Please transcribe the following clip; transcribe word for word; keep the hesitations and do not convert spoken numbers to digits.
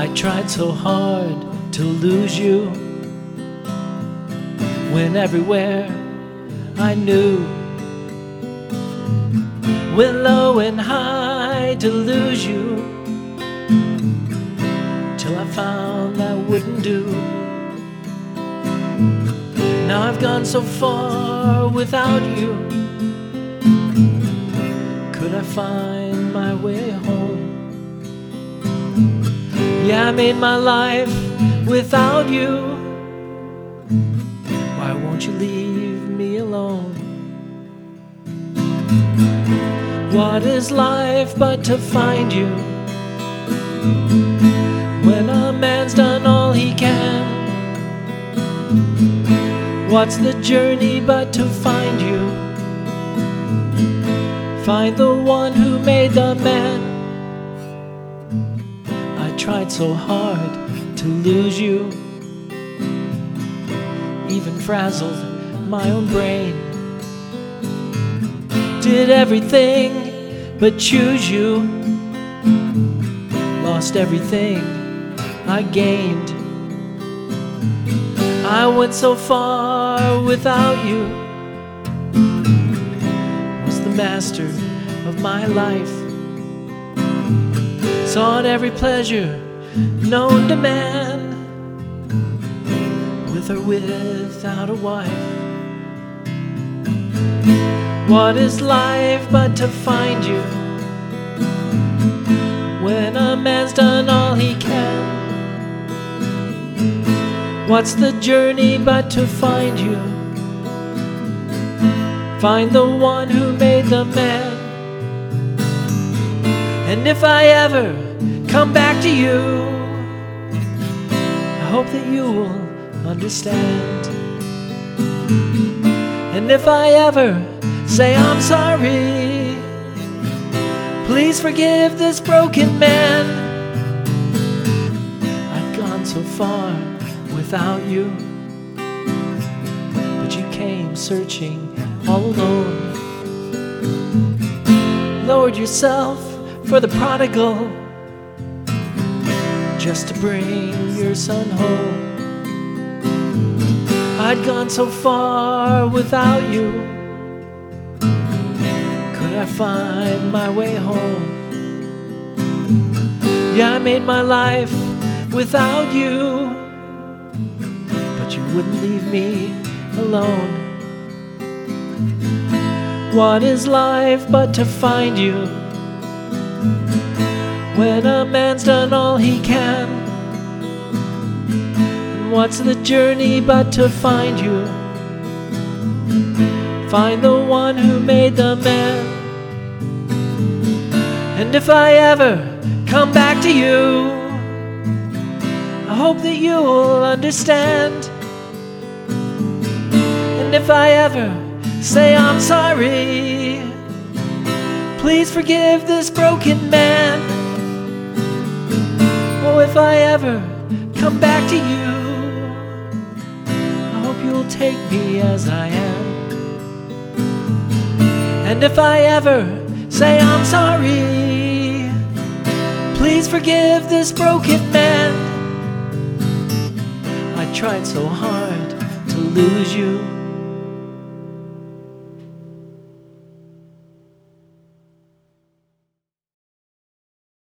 I tried so hard to lose you, when everywhere I knew, went low and high to lose you, till I found that wouldn't do. Now I've gone so far without you, could I find my way home? Yeah, I made my life without you, why won't you leave me alone? What is life but to find you, when a man's done all he can? What's the journey but to find you, find the one who made the man? I tried so hard to lose you, even frazzled my own brain, did everything but choose you, lost everything I gained. I went so far without you, was the master of my life, sought every pleasure known to man, with or without a wife. What is life but to find you, when a man's done all he can? What's the journey but to find you, find the one who made the man? And if I ever come back to you, I hope that you will understand. And if I ever say I'm sorry, please forgive this broken man. I've gone so far without you, but you came searching all alone, lowered yourself for the prodigal, just to bring your son home. I'd gone so far without you, could I find my way home? Yeah, I made my life without you, but you wouldn't leave me alone. What is life but to find you, when a man's done all he can? And what's the journey but to find you, find the one who made the man? And if I ever come back to you, I hope that you'll understand. And if I ever say I'm sorry, please forgive this broken man. Oh, if I ever come back to you, I hope you'll take me as I am. And if I ever say I'm sorry, please forgive this broken man. I tried so hard to lose you,